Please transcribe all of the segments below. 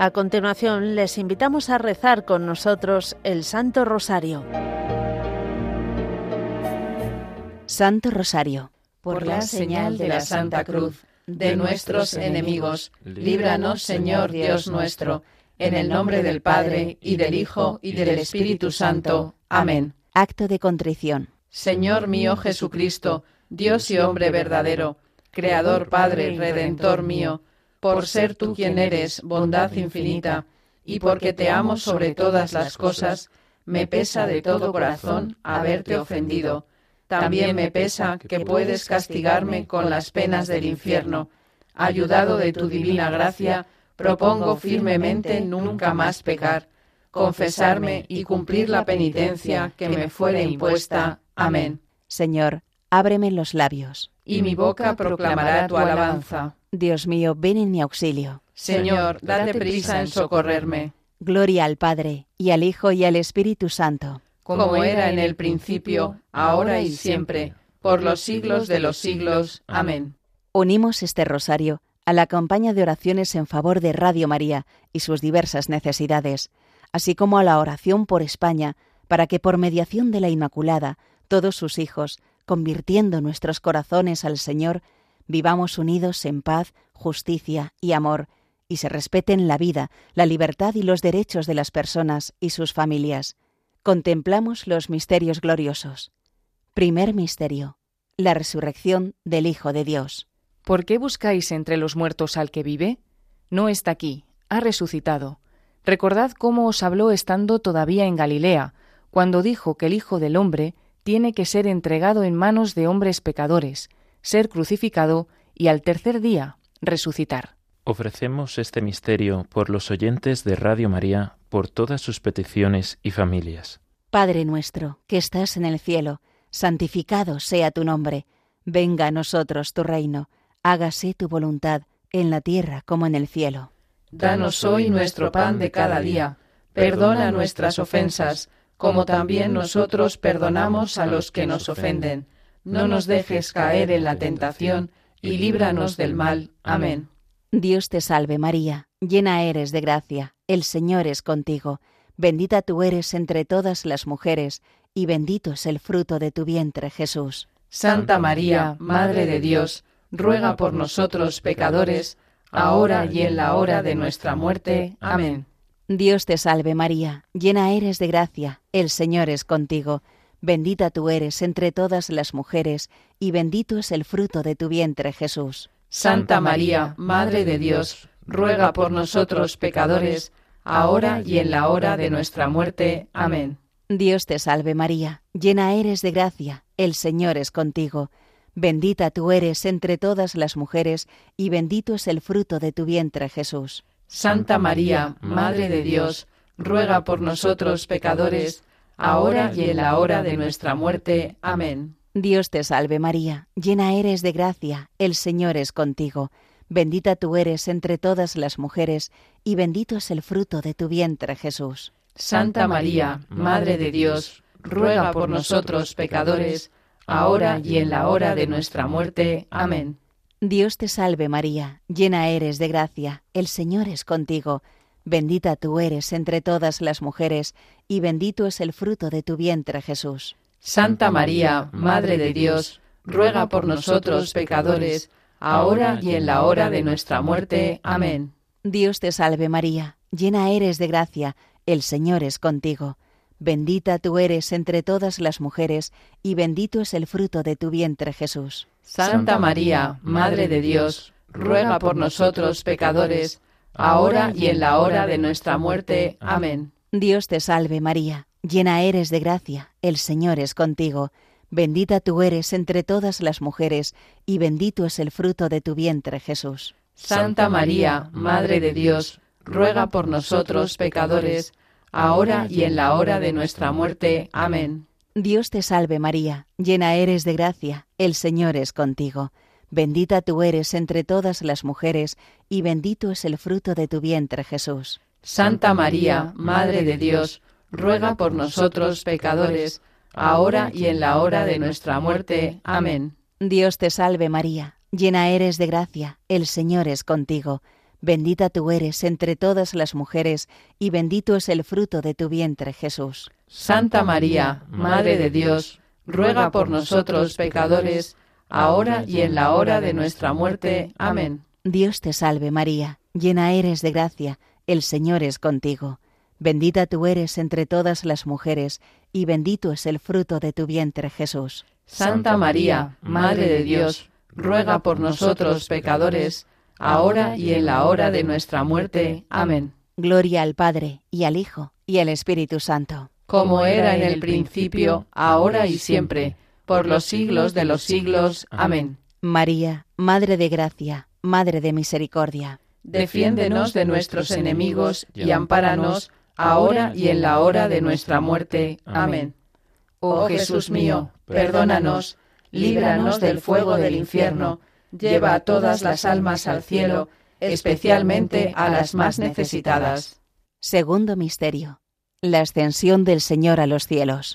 A continuación, les invitamos a rezar con nosotros el Santo Rosario. Santo Rosario. Por la señal de la Santa Cruz de nuestros enemigos, líbranos, Señor Dios nuestro, en el nombre del Padre, y del Hijo, y del Espíritu Santo. Amén. Acto de contrición. Señor mío Jesucristo, Dios y hombre verdadero, Creador, Padre, Redentor mío, por ser tú quien eres, bondad infinita, y porque te amo sobre todas las cosas, me pesa de todo corazón haberte ofendido. También me pesa que puedes castigarme con las penas del infierno. Ayudado de tu divina gracia, propongo firmemente nunca más pecar, confesarme y cumplir la penitencia que me fuere impuesta. Amén. Señor, ábreme los labios, y mi boca proclamará tu alabanza. Dios mío, ven en mi auxilio. Señor, date prisa en socorrerme. Gloria al Padre, y al Hijo, y al Espíritu Santo. Como era en el principio, ahora y siempre, por los siglos de los siglos. Amén. Unimos este rosario a la campaña de oraciones en favor de Radio María y sus diversas necesidades, así como a la oración por España, para que por mediación de la Inmaculada, todos sus hijos, convirtiendo nuestros corazones al Señor, vivamos unidos en paz, justicia y amor, y se respeten la vida, la libertad y los derechos de las personas y sus familias. Contemplamos los misterios gloriosos. Primer misterio: la resurrección del Hijo de Dios. ¿Por qué buscáis entre los muertos al que vive? No está aquí, ha resucitado. Recordad cómo os habló estando todavía en Galilea, cuando dijo que el Hijo del Hombre tiene que ser entregado en manos de hombres pecadores, ser crucificado y al tercer día resucitar. Ofrecemos este misterio por los oyentes de Radio María, por todas sus peticiones y familias. Padre nuestro, que estás en el cielo, santificado sea tu nombre. Venga a nosotros tu reino. Hágase tu voluntad, en la tierra como en el cielo. Danos hoy nuestro pan de cada día. Perdona nuestras ofensas, como también nosotros perdonamos a los que nos ofenden. No nos dejes caer en la tentación, y líbranos del mal. Amén. Dios te salve María, llena eres de gracia, el Señor es contigo. Bendita tú eres entre todas las mujeres, y bendito es el fruto de tu vientre, Jesús. Santa María, Madre de Dios, ruega por nosotros pecadores, ahora y en la hora de nuestra muerte. Amén. Dios te salve María, llena eres de gracia, el Señor es contigo. Bendita tú eres entre todas las mujeres, y bendito es el fruto de tu vientre, Jesús. Santa María, Madre de Dios, ruega por nosotros pecadores, ahora y en la hora de nuestra muerte. Amén. Dios te salve María, llena eres de gracia, el Señor es contigo. Bendita tú eres entre todas las mujeres, y bendito es el fruto de tu vientre, Jesús. Santa María, Madre de Dios, ruega por nosotros pecadores, ahora y en la hora de nuestra muerte. Amén. Dios te salve María, llena eres de gracia, el Señor es contigo. Bendita tú eres entre todas las mujeres, y bendito es el fruto de tu vientre, Jesús. Santa María, Madre de Dios, ruega por nosotros pecadores, ahora y en la hora de nuestra muerte. Amén. Dios te salve María, llena eres de gracia, el Señor es contigo. Bendita tú eres entre todas las mujeres, y bendito es el fruto de tu vientre, Jesús. Santa María, Madre de Dios, ruega por nosotros pecadores, ahora y en la hora de nuestra muerte. Amén. Dios te salve María, llena eres de gracia, el Señor es contigo. Bendita tú eres entre todas las mujeres, y bendito es el fruto de tu vientre, Jesús. Santa María, Madre de Dios, ruega por nosotros pecadores, ahora y en la hora de nuestra muerte. Amén. Dios te salve María, llena eres de gracia, el Señor es contigo. Bendita tú eres entre todas las mujeres, y bendito es el fruto de tu vientre, Jesús. Santa María, Madre de Dios, ruega por nosotros pecadores, ahora y en la hora de nuestra muerte. Amén. Dios te salve María, llena eres de gracia, el Señor es contigo. Bendita tú eres entre todas las mujeres, y bendito es el fruto de tu vientre, Jesús. Santa María, Madre de Dios, ruega por nosotros pecadores, ahora y en la hora de nuestra muerte. Amén. Dios te salve María, llena eres de gracia, el Señor es contigo. Bendita tú eres entre todas las mujeres, y bendito es el fruto de tu vientre, Jesús. Santa María, Madre de Dios, ruega por nosotros pecadores, ahora y en la hora de nuestra muerte. Amén. Dios te salve María, llena eres de gracia, el Señor es contigo. Bendita tú eres entre todas las mujeres, y bendito es el fruto de tu vientre, Jesús. Santa María, Madre de Dios, ruega por nosotros pecadores, ahora y en la hora de nuestra muerte. Amén. Gloria al Padre, y al Hijo, y al Espíritu Santo. Como era en el principio, ahora y siempre, por los siglos de los siglos. Amén. María, Madre de Gracia, Madre de Misericordia. Defiéndenos de nuestros enemigos y ampáranos, ahora y en la hora de nuestra muerte. Amén. Oh Jesús mío, perdónanos, líbranos del fuego del infierno, lleva a todas las almas al cielo, especialmente a las más necesitadas. Segundo misterio. La ascensión del Señor a los cielos.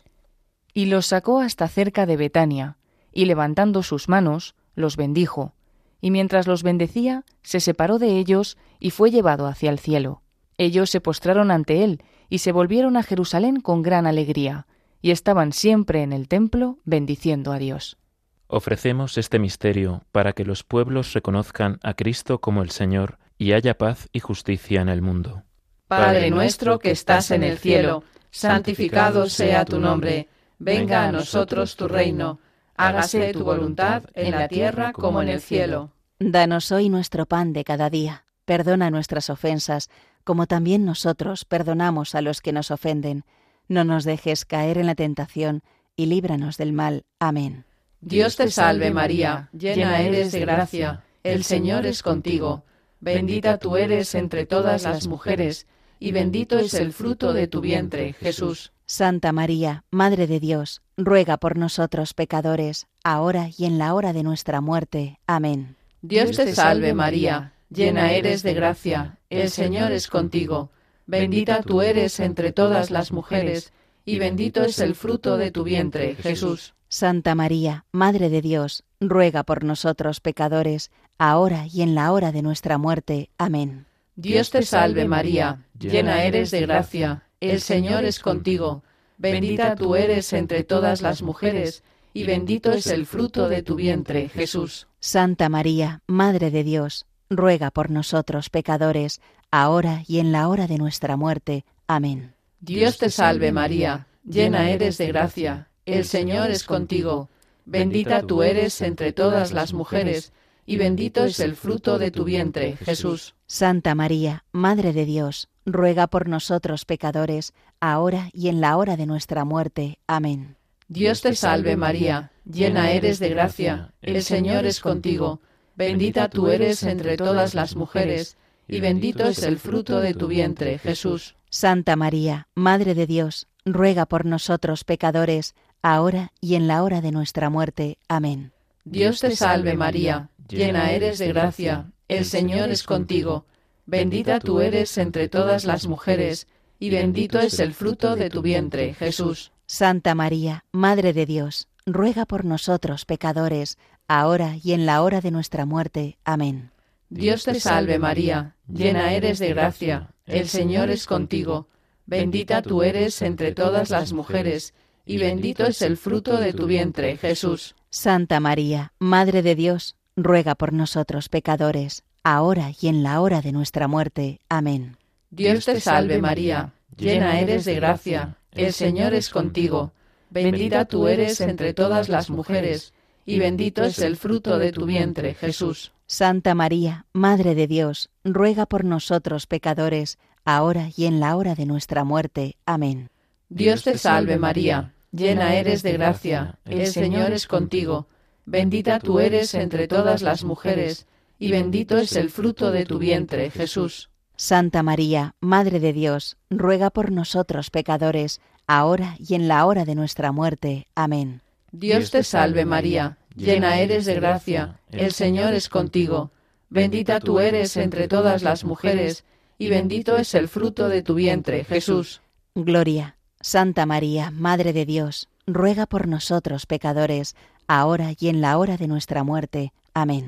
Y los sacó hasta cerca de Betania, y levantando sus manos, los bendijo, y mientras los bendecía, se separó de ellos y fue llevado hacia el cielo. Ellos se postraron ante él, y se volvieron a Jerusalén con gran alegría, y estaban siempre en el templo bendiciendo a Dios. Ofrecemos este misterio para que los pueblos reconozcan a Cristo como el Señor y haya paz y justicia en el mundo. Padre nuestro que estás en el cielo, santificado sea tu nombre. Venga a nosotros tu reino. Hágase tu voluntad en la tierra como en el cielo. Danos hoy nuestro pan de cada día. Perdona nuestras ofensas, como también nosotros perdonamos a los que nos ofenden. No nos dejes caer en la tentación, y líbranos del mal. Amén. Dios te salve María, llena eres de gracia, el Señor es contigo. Bendita tú eres entre todas las mujeres, y bendito es el fruto de tu vientre, Jesús. Santa María, Madre de Dios, ruega por nosotros pecadores, ahora y en la hora de nuestra muerte. Amén. Dios te salve María, llena eres de gracia, el Señor es contigo. Bendita tú eres entre todas las mujeres, y bendito es el fruto de tu vientre, Jesús. Santa María, Madre de Dios, ruega por nosotros pecadores, ahora y en la hora de nuestra muerte. Amén. Dios te salve María, llena eres de gracia, el Señor es contigo. Bendita tú eres entre todas las mujeres, y bendito es el fruto de tu vientre, Jesús. Santa María, Madre de Dios, ruega por nosotros pecadores, ahora y en la hora de nuestra muerte. Amén. Dios te salve María, llena eres de gracia, el Señor es contigo. Bendita tú eres entre todas las mujeres, y bendito es el fruto de tu vientre, Jesús. Santa María, Madre de Dios, ruega por nosotros pecadores, ahora y en la hora de nuestra muerte. Amén. Dios te salve María, llena eres de gracia, el Señor es contigo. Bendita tú eres entre todas las mujeres, y bendito es el fruto de tu vientre, Jesús. Santa María, Madre de Dios, ruega por nosotros pecadores, ahora y en la hora de nuestra muerte. Amén. Dios te salve María, llena eres de gracia, el Señor es contigo. Bendita tú eres entre todas las mujeres, y bendito es el fruto de tu vientre, Jesús. Santa María, Madre de Dios, ruega por nosotros pecadores, ahora y en la hora de nuestra muerte. Amén. Dios te salve María, llena eres de gracia, el Señor es contigo. Bendita tú eres entre todas las mujeres, y bendito es el fruto de tu vientre, Jesús. Santa María, Madre de Dios, ruega por nosotros pecadores, ahora y en la hora de nuestra muerte. Amén. Dios te salve María, llena eres de gracia, el Señor es contigo. Bendita tú eres entre todas las mujeres, y bendito es el fruto de tu vientre, Jesús. Santa María, Madre de Dios, ruega por nosotros pecadores, ahora y en la hora de nuestra muerte. Amén. Dios te salve María, llena eres de gracia, el Señor es contigo. Bendita tú eres entre todas las mujeres, y bendito es el fruto de tu vientre, Jesús. Santa María, Madre de Dios, ruega por nosotros pecadores, ahora y en la hora de nuestra muerte. Amén. Dios te salve María, llena eres de gracia, el Señor es contigo. Bendita tú eres entre todas las mujeres, y bendito es el fruto de tu vientre, Jesús. Gloria. Santa María, Madre de Dios, ruega por nosotros pecadores, ahora y en la hora de nuestra muerte. Amén.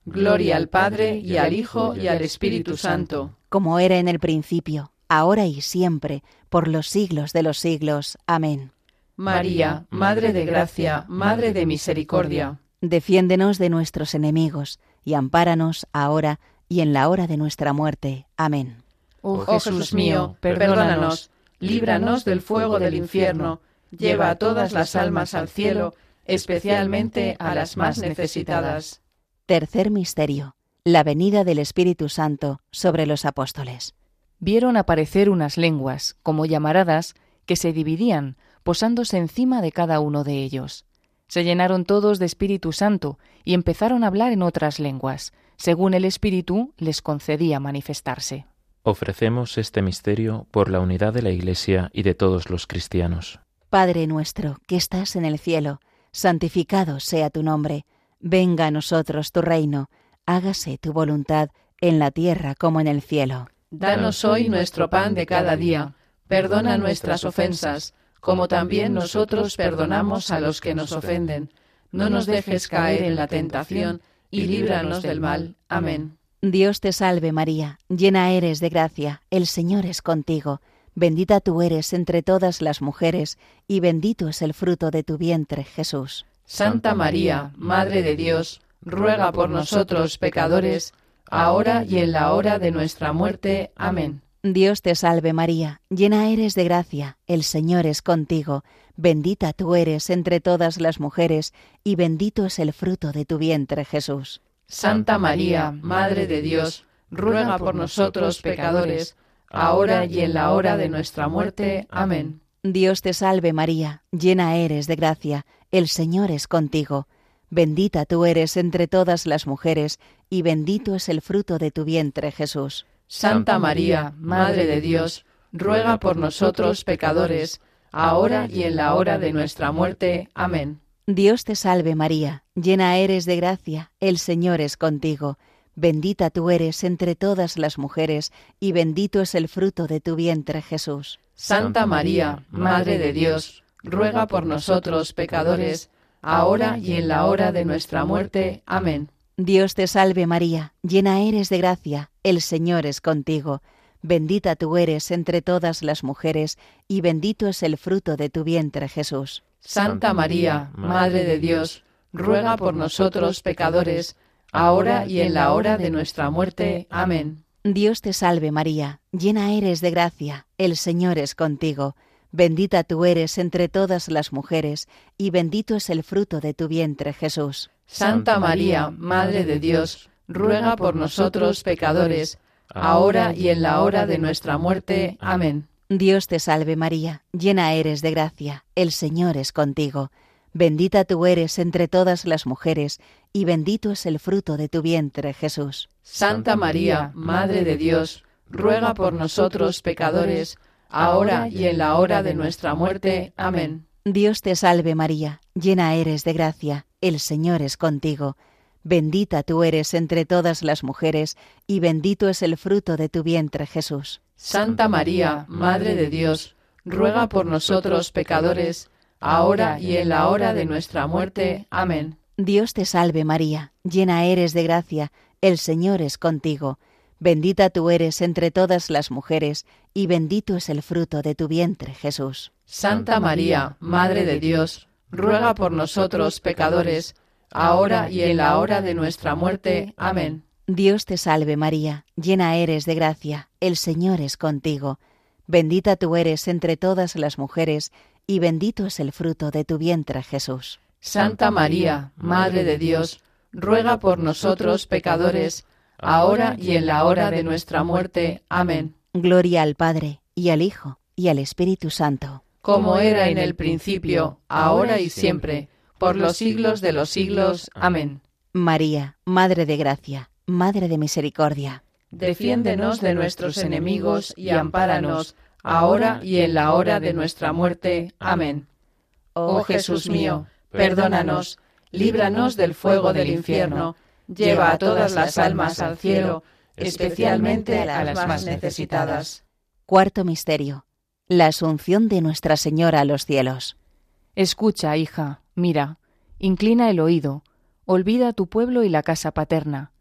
Gloria al Padre, y al Hijo, y al Espíritu Santo. Como era en el principio, ahora y siempre, por los siglos de los siglos. Amén. María, Madre de Gracia, Madre de Misericordia, Defiéndenos de nuestros enemigos, y ampáranos ahora y en la hora de nuestra muerte. Amén. Oh Jesús mío, perdónanos, líbranos del fuego del infierno, lleva a todas las almas al cielo, especialmente a las más necesitadas. Tercer misterio. La venida del Espíritu Santo sobre los apóstoles. Vieron aparecer unas lenguas, como llamaradas, que se dividían, posándose encima de cada uno de ellos. Se llenaron todos de Espíritu Santo y empezaron a hablar en otras lenguas, según el Espíritu les concedía manifestarse. Ofrecemos este misterio por la unidad de la Iglesia y de todos los cristianos. Padre nuestro, que estás en el cielo, santificado sea tu nombre. Venga a nosotros tu reino. Hágase tu voluntad en la tierra como en el cielo. Danos hoy nuestro pan de cada día. Perdona nuestras ofensas, como también nosotros perdonamos a los que nos ofenden. No nos dejes caer en la tentación, y líbranos del mal. Amén. Dios te salve María, llena eres de gracia, el Señor es contigo. Bendita tú eres entre todas las mujeres, y bendito es el fruto de tu vientre, Jesús. Santa María, Madre de Dios, ruega por nosotros pecadores, ahora y en la hora de nuestra muerte. Amén. Dios te salve María, llena eres de gracia, el Señor es contigo. Bendita tú eres entre todas las mujeres, y bendito es el fruto de tu vientre, Jesús. Santa María, Madre de Dios, ruega por nosotros pecadores, ahora y en la hora de nuestra muerte. Amén. Dios te salve María, llena eres de gracia, el Señor es contigo. Bendita tú eres entre todas las mujeres, y bendito es el fruto de tu vientre, Jesús. Santa María, Madre de Dios, ruega por nosotros pecadores, ahora y en la hora de nuestra muerte. Amén. Dios te salve María, llena eres de gracia, el Señor es contigo. Bendita tú eres entre todas las mujeres, y bendito es el fruto de tu vientre, Jesús. Santa María, Madre de Dios, ruega por nosotros pecadores, ahora y en la hora de nuestra muerte. Amén. Dios te salve María, llena eres de gracia, el Señor es contigo. Bendita tú eres entre todas las mujeres, y bendito es el fruto de tu vientre, Jesús. Santa María, Madre de Dios, ruega por nosotros pecadores, ahora y en la hora de nuestra muerte. Amén. Dios te salve María, llena eres de gracia, el Señor es contigo. Bendita tú eres entre todas las mujeres, y bendito es el fruto de tu vientre, Jesús. Santa María, Madre de Dios, ruega por nosotros pecadores, ahora y en la hora de nuestra muerte. Amén. Dios te salve María, llena eres de gracia, el Señor es contigo. Bendita tú eres entre todas las mujeres, y bendito es el fruto de tu vientre, Jesús. Santa María, Madre de Dios, ruega por nosotros pecadores, ahora y en la hora de nuestra muerte. Amén. Dios te salve María, llena eres de gracia, el Señor es contigo. Bendita tú eres entre todas las mujeres, y bendito es el fruto de tu vientre, Jesús. Santa María, Madre de Dios, ruega por nosotros pecadores, ahora y en la hora de nuestra muerte. Amén. Dios te salve María, llena eres de gracia, el Señor es contigo. Bendita tú eres entre todas las mujeres, y bendito es el fruto de tu vientre, Jesús. Santa María, Madre de Dios, ruega por nosotros pecadores, ahora y en la hora de nuestra muerte. Amén. Dios te salve María, llena eres de gracia, el Señor es contigo. Bendita tú eres entre todas las mujeres, y bendito es el fruto de tu vientre, Jesús. Santa María, Madre de Dios, ruega por nosotros pecadores, ahora y en la hora de nuestra muerte. Amén. Gloria al Padre, y al Hijo, y al Espíritu Santo. Como era en el principio, ahora y siempre, por los siglos de los siglos. Amén. María, Madre de Gracia, Madre de Misericordia. Defiéndenos de nuestros enemigos y ampáranos, ahora y en la hora de nuestra muerte. Amén. Oh Jesús mío, perdónanos, líbranos del fuego del infierno, lleva a todas las almas al cielo, especialmente a las más necesitadas. Cuarto misterio. La Asunción de Nuestra Señora a los cielos. Escucha, hija, mira, inclina el oído, olvida tu pueblo y la casa paterna,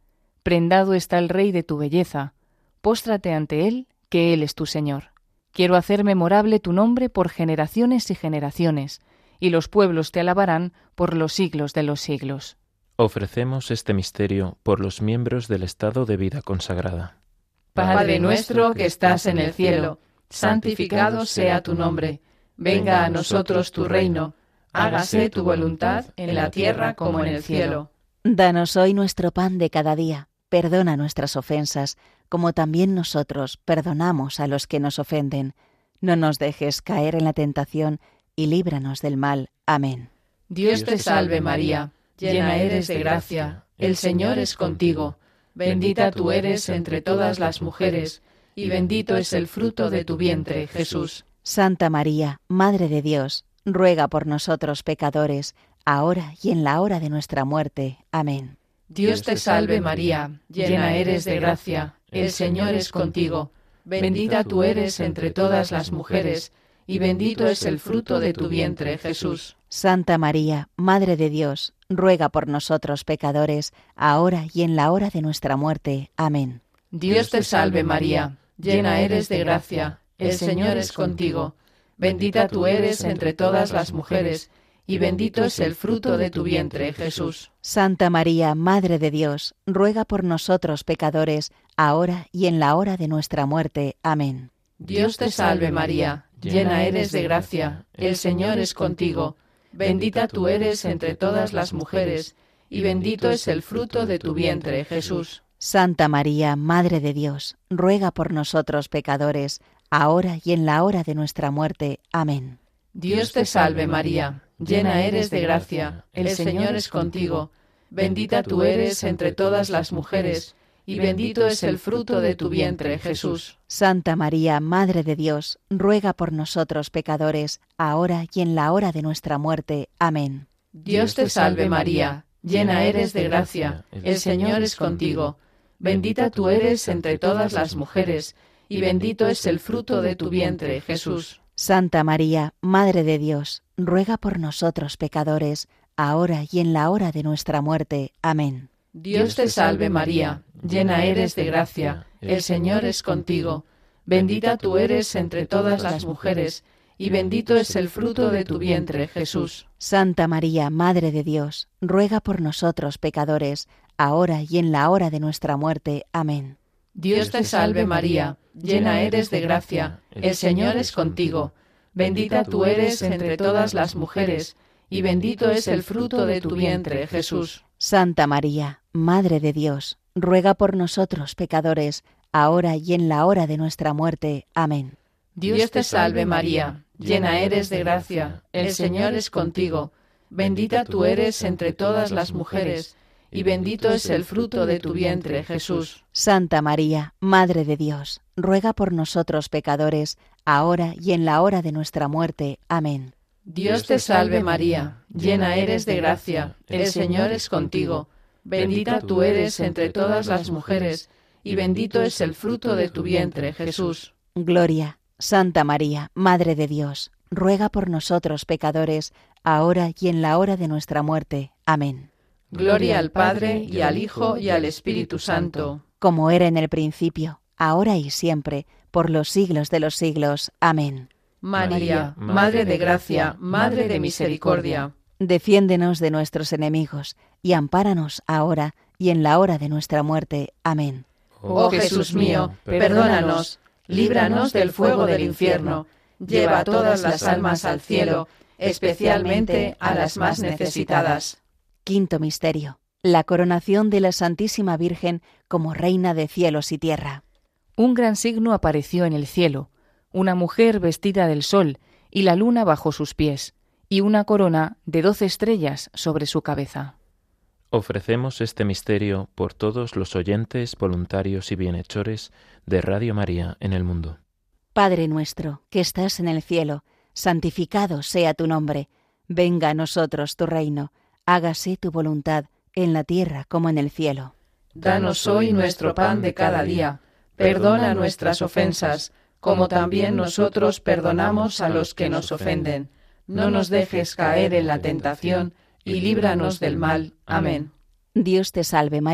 Prendado está el Rey de tu belleza. Póstrate ante Él, que Él es tu Señor. Quiero hacer memorable tu nombre por generaciones y generaciones, y los pueblos te alabarán por los siglos de los siglos. Ofrecemos este misterio por los miembros del estado de vida consagrada. Padre nuestro que estás en el cielo, santificado sea tu nombre. Venga a nosotros tu reino. Hágase tu voluntad en la tierra como en el cielo. Danos hoy nuestro pan de cada día. Perdona nuestras ofensas, como también nosotros perdonamos a los que nos ofenden. No nos dejes caer en la tentación y líbranos del mal. Amén. Dios te salve María, llena eres de gracia, el Señor es contigo. Bendita tú eres entre todas las mujeres, y bendito es el fruto de tu vientre, Jesús. Santa María, Madre de Dios, ruega por nosotros pecadores, ahora y en la hora de nuestra muerte. Amén. Dios te salve María, llena eres de gracia, el Señor es contigo. Bendita tú eres entre todas las mujeres, y bendito es el fruto de tu vientre, Jesús. Santa María, Madre de Dios, ruega por nosotros pecadores, ahora y en la hora de nuestra muerte. Amén. Dios te salve María, llena eres de gracia, el Señor es contigo. Bendita tú eres entre todas las mujeres, y bendito es el fruto de tu vientre, Jesús. Santa María, Madre de Dios, ruega por nosotros pecadores, ahora y en la hora de nuestra muerte. Amén. Dios te salve María, llena eres de gracia, el Señor es contigo. Bendita tú eres entre todas las mujeres, y bendito es el fruto de tu vientre, Jesús. Santa María, Madre de Dios, ruega por nosotros pecadores, ahora y en la hora de nuestra muerte. Amén. Dios te salve María, llena eres de gracia, el Señor es contigo. Bendita tú eres entre todas las mujeres, y bendito es el fruto de tu vientre, Jesús. Santa María, Madre de Dios, ruega por nosotros pecadores, ahora y en la hora de nuestra muerte. Amén. Dios te salve María, llena eres de gracia, el Señor es contigo. Bendita tú eres entre todas las mujeres, y bendito es el fruto de tu vientre, Jesús. Santa María, Madre de Dios, ruega por nosotros pecadores, ahora y en la hora de nuestra muerte. Amén. Dios te salve María, llena eres de gracia, el Señor es contigo. Bendita tú eres entre todas las mujeres, y bendito es el fruto de tu vientre, Jesús. Santa María, Madre de Dios, ruega por nosotros pecadores, ahora y en la hora de nuestra muerte. Amén. Dios te salve María, llena eres de gracia, el Señor es contigo. Bendita tú eres entre todas las mujeres, y bendito es el fruto de tu vientre, Jesús. Santa María, Madre de Dios, ruega por nosotros pecadores, ahora y en la hora de nuestra muerte. Amén. Dios te salve María, llena eres de gracia, el Señor es contigo. Bendita tú eres entre todas las mujeres, y bendito es el fruto de tu vientre, Jesús. Santa María, Madre de Dios, ruega por nosotros pecadores, ahora y en la hora de nuestra muerte. Amén. Dios te salve María, llena eres de gracia, el Señor es contigo. Bendita tú eres entre todas las mujeres, y bendito es el fruto de tu vientre, Jesús. Gloria. Santa María, Madre de Dios, ruega por nosotros pecadores, ahora y en la hora de nuestra muerte. Amén. Gloria al Padre, y al Hijo, y al Espíritu Santo. Como era en el principio, ahora y siempre, por los siglos de los siglos. Amén. María, Madre de gracia, Madre de misericordia. Defiéndenos de nuestros enemigos, y ampáranos ahora y en la hora de nuestra muerte. Amén. Oh Jesús mío, perdónanos, líbranos del fuego del infierno, lleva a todas las almas al cielo, especialmente a las más necesitadas. Quinto misterio: la coronación de la Santísima Virgen como Reina de cielos y tierra. Un gran signo apareció en el cielo, una mujer vestida del sol y la luna bajo sus pies, y una corona de 12 estrellas sobre su cabeza. Ofrecemos este misterio por todos los oyentes, voluntarios y bienhechores de Radio María en el mundo. Padre nuestro, que estás en el cielo, santificado sea tu nombre. Venga a nosotros tu reino. Hágase tu voluntad, en la tierra como en el cielo. Danos hoy nuestro pan de cada día. Perdona nuestras ofensas, como también nosotros perdonamos a los que nos ofenden. No nos dejes caer en la tentación, y líbranos del mal. Amén. Dios te salve María,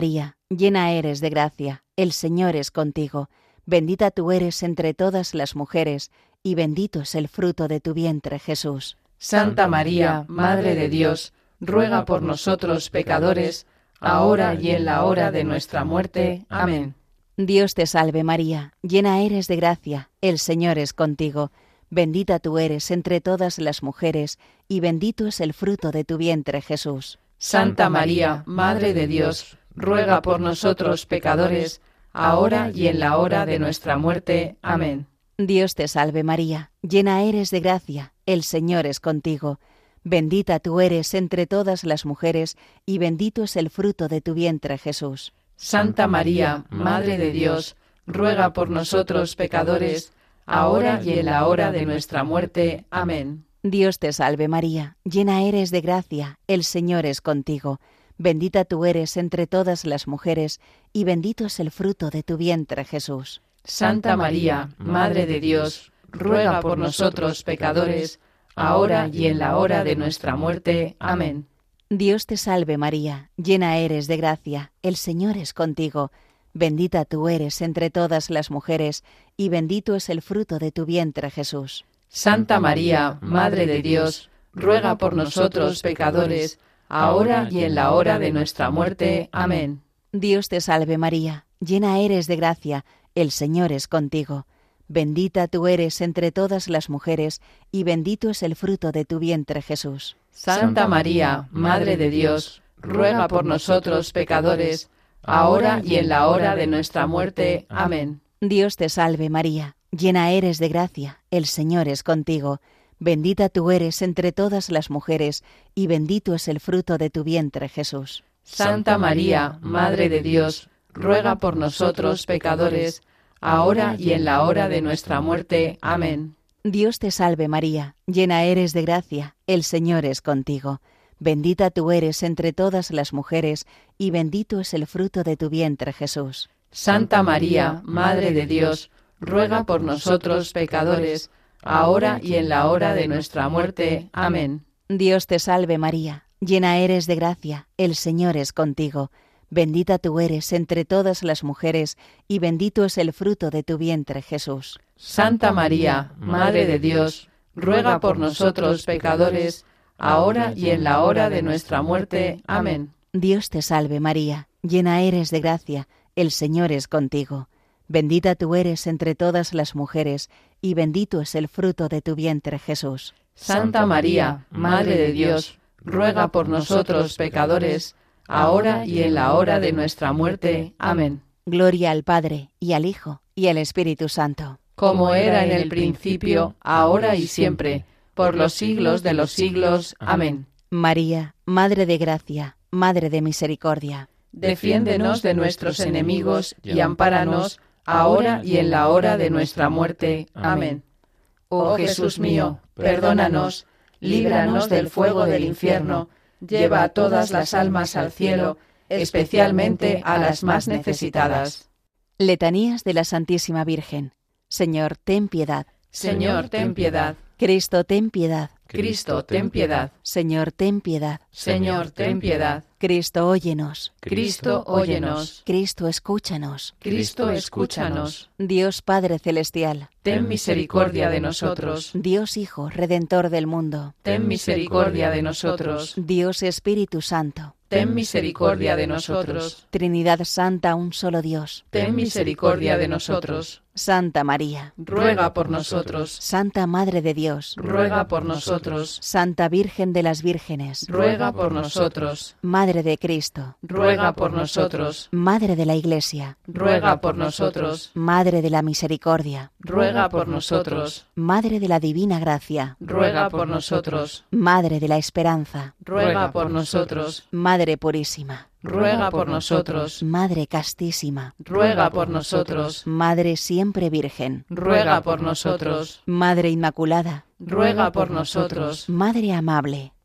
llena eres de gracia, el Señor es contigo. Bendita tú eres entre todas las mujeres, y bendito es el fruto de tu vientre, Jesús. Santa María, Madre de Dios, ruega por nosotros pecadores, ahora y en la hora de nuestra muerte. Amén. Dios te salve María, llena eres de gracia, el Señor es contigo. Bendita tú eres entre todas las mujeres, y bendito es el fruto de tu vientre, Jesús. Santa María, Madre de Dios, ruega por nosotros pecadores, ahora y en la hora de nuestra muerte. Amén. Dios te salve María, llena eres de gracia, el Señor es contigo. Bendita tú eres entre todas las mujeres, y bendito es el fruto de tu vientre, Jesús. Santa María, Madre de Dios, ruega por nosotros pecadores, ahora y en la hora de nuestra muerte. Amén. Dios te salve María, llena eres de gracia, el Señor es contigo. Bendita tú eres entre todas las mujeres, y bendito es el fruto de tu vientre, Jesús. Santa María, Madre de Dios, ruega por nosotros pecadores, ahora y en la hora de nuestra muerte. Amén. Dios te salve María, llena eres de gracia, el Señor es contigo. Bendita tú eres entre todas las mujeres, y bendito es el fruto de tu vientre, Jesús. Santa María, Madre de Dios, ruega por nosotros pecadores, ahora y en la hora de nuestra muerte. Amén. Dios te salve María, llena eres de gracia, el Señor es contigo. Bendita tú eres entre todas las mujeres, y bendito es el fruto de tu vientre, Jesús. Santa María, Madre de Dios, ruega por nosotros pecadores, ahora y en la hora de nuestra muerte. Amén. Dios te salve María, llena eres de gracia, el Señor es contigo. Bendita tú eres entre todas las mujeres, y bendito es el fruto de tu vientre, Jesús. Santa María, Madre de Dios, ruega por nosotros pecadores, ahora y en la hora de nuestra muerte. Amén. Dios te salve María, llena eres de gracia, el Señor es contigo. Bendita tú eres entre todas las mujeres, y bendito es el fruto de tu vientre, Jesús. Santa María, Madre de Dios, ruega por nosotros pecadores, ahora y en la hora de nuestra muerte. Amén. Dios te salve María, llena eres de gracia, el Señor es contigo. Bendita tú eres entre todas las mujeres, y bendito es el fruto de tu vientre, Jesús. Santa María, Madre de Dios, ruega por nosotros pecadores, ahora y en la hora de nuestra muerte. Amén. Dios te salve María, llena eres de gracia, el Señor es contigo. Bendita tú eres entre todas las mujeres, y bendito es el fruto de tu vientre, Jesús. Santa María, Madre de Dios, ruega por nosotros pecadores, ahora y en la hora de nuestra muerte. Amén. Gloria al Padre, y al Hijo, y al Espíritu Santo. Como era en el principio, ahora y siempre, por los siglos de los siglos. Amén. María, Madre de Gracia, Madre de Misericordia. Defiéndenos de nuestros enemigos y ampáranos, ahora y en la hora de nuestra muerte. Amén. Oh Jesús mío, perdónanos, líbranos del fuego del infierno, lleva a todas las almas al cielo, especialmente a las más necesitadas. Letanías de la Santísima Virgen. Señor, ten piedad. Señor, ten piedad. Cristo, ten piedad. Cristo, ten piedad. Señor, ten piedad. Señor, ten piedad. Cristo, óyenos. Cristo, óyenos. Cristo, escúchanos. Cristo, escúchanos. Dios Padre Celestial, Ten misericordia de nosotros. Dios Hijo, Redentor del mundo, Ten misericordia de nosotros. Dios Espíritu Santo, Ten misericordia de nosotros. Trinidad Santa, un solo Dios. Ten misericordia de nosotros. Santa María, Ruega por nosotros. Santa Madre de Dios, Ruega por nosotros. Santa Virgen de las Vírgenes, Ruega por nosotros. Madre de Cristo, Ruega por nosotros. Madre de la Iglesia, Ruega por nosotros. Madre de la Misericordia, Ruega por nosotros. Madre de la Divina Gracia, Ruega por nosotros. Madre de la Esperanza, Ruega por nosotros. Madre Purísima, Ruega por nosotros. Madre Castísima, Ruega por nosotros. Madre Siempre Virgen, Ruega por nosotros. Madre Inmaculada, Ruega por nosotros. Madre Amable,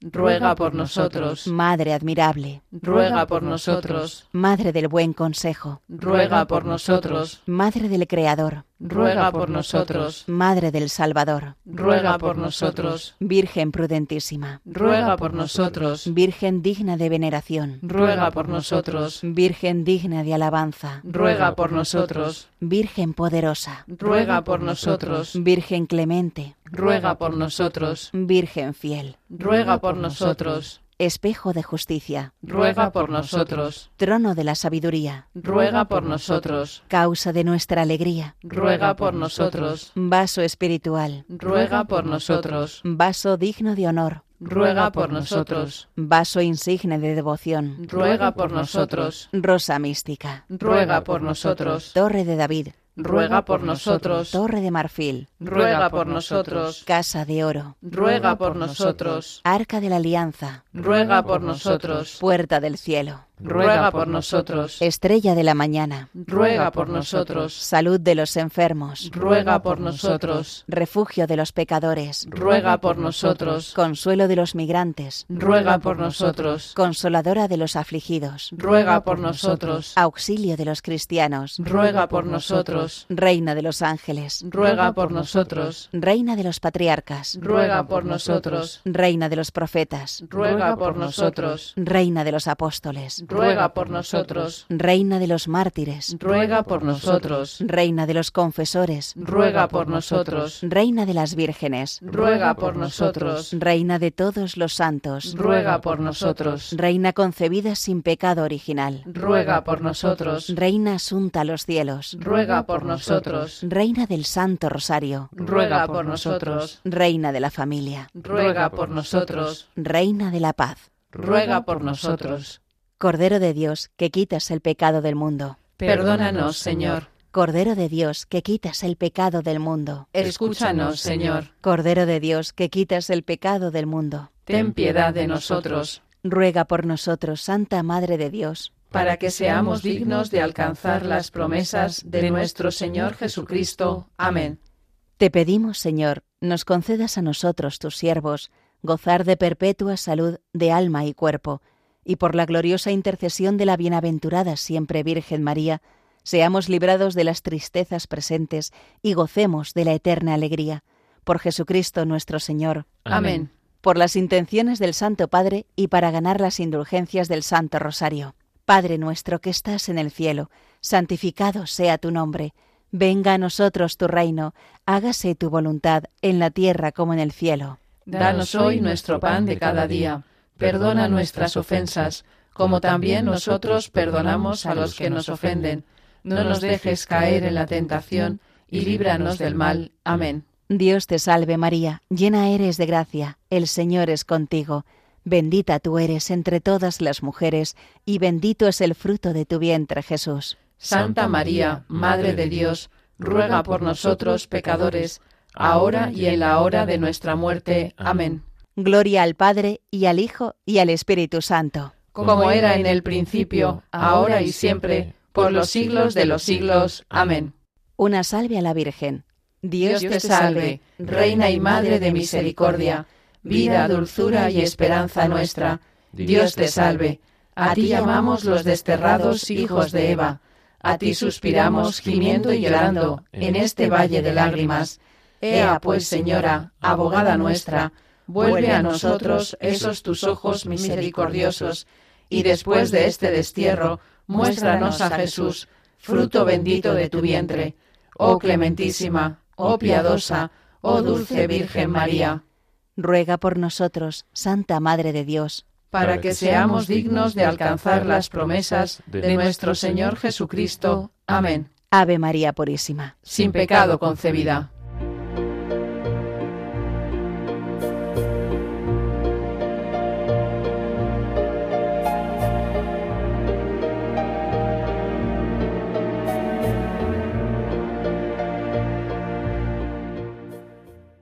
ruega por nosotros. Madre admirable, Ruega por nosotros. Madre del buen consejo, Ruega por nosotros. Madre del Creador, Ruega por nosotros. Madre del Salvador, Ruega por nosotros. Virgen prudentísima, Ruega por nosotros. Virgen digna de veneración, Ruega por nosotros. Virgen digna de alabanza, Ruega por nosotros. Virgen poderosa, Ruega por nosotros. Virgen clemente, Ruega por nosotros. Virgen fiel, Ruega por nosotros. espejo de justicia, Ruega por nosotros. trono de la sabiduría, Ruega por nosotros. causa de nuestra alegría, Ruega por nosotros. vaso espiritual, Ruega por nosotros. vaso digno de honor, Ruega por nosotros. vaso insigne de devoción, Ruega por nosotros. rosa mística, Ruega por nosotros. torre de David, Ruega por nosotros. torre de marfil, Ruega por nosotros. casa de oro, Ruega por nosotros. arca de la alianza, Ruega por nosotros. puerta del cielo, Ruega por nosotros. estrella de la mañana, Ruega por nosotros. salud de los enfermos, Ruega por nosotros. refugio de los pecadores, Ruega por nosotros. consuelo de los migrantes, Ruega por nosotros. consoladora de los afligidos, Ruega por nosotros. auxilio de los cristianos, Ruega por nosotros. reina de los ángeles, Ruega por nosotros. reina de los patriarcas, Ruega por nosotros. reina de los profetas, Ruega por nosotros. reina de los apóstoles, Ruega por nosotros. reina de los mártires, Ruega por nosotros. reina de los confesores, Ruega por nosotros. reina de las vírgenes, Ruega por nosotros. reina de todos los santos, Ruega por nosotros. reina concebida sin pecado original, Ruega por nosotros. reina asunta a los cielos, Ruega por nosotros. reina del Santo Rosario, Ruega por nosotros. reina de la familia, Ruega por nosotros. reina de la paz, Ruega por nosotros. Cordero de Dios, que quitas el pecado del mundo. Perdónanos, Señor. Cordero de Dios, que quitas el pecado del mundo. Escúchanos, Señor. Cordero de Dios, que quitas el pecado del mundo. Ten piedad de nosotros, Ruega por nosotros, Santa Madre de Dios, para que seamos dignos de alcanzar las promesas de nuestro Señor Jesucristo. Amén. Te pedimos, Señor, nos concedas a nosotros, tus siervos, gozar de perpetua salud de alma y cuerpo, y por la gloriosa intercesión de la bienaventurada siempre Virgen María, seamos librados de las tristezas presentes y gocemos de la eterna alegría. Por Jesucristo nuestro Señor. Amén. Por las intenciones del Santo Padre y para ganar las indulgencias del Santo Rosario. Padre nuestro que estás en el cielo, santificado sea tu nombre. Venga a nosotros tu reino, hágase tu voluntad en la tierra como en el cielo. Danos hoy nuestro pan de cada día. Perdona nuestras ofensas, como también nosotros perdonamos a los que nos ofenden. No nos dejes caer en la tentación y líbranos del mal. Amén. Dios te salve María, llena eres de gracia, el Señor es contigo. Bendita tú eres entre todas las mujeres, y bendito es el fruto de tu vientre, Jesús. Santa María, Madre de Dios, ruega por nosotros pecadores, ahora y en la hora de nuestra muerte. Amén. Gloria al Padre, y al Hijo, y al Espíritu Santo. Como era en el principio, ahora y siempre, por los siglos de los siglos. Amén. Una salve a la Virgen. Dios te salve, Reina y Madre de misericordia, vida, dulzura y esperanza nuestra. Dios te salve. A ti llamamos los desterrados hijos de Eva. A ti suspiramos gimiendo y llorando en este valle de lágrimas. Ea pues, Señora, abogada nuestra, vuelve a nosotros esos tus ojos misericordiosos, y después de este destierro, muéstranos a Jesús, fruto bendito de tu vientre. Oh clementísima, oh piadosa, oh dulce Virgen María, Ruega por nosotros, Santa Madre de Dios, para que seamos dignos de alcanzar las promesas de nuestro Señor Jesucristo. Amén. Ave María Purísima. Sin pecado concebida.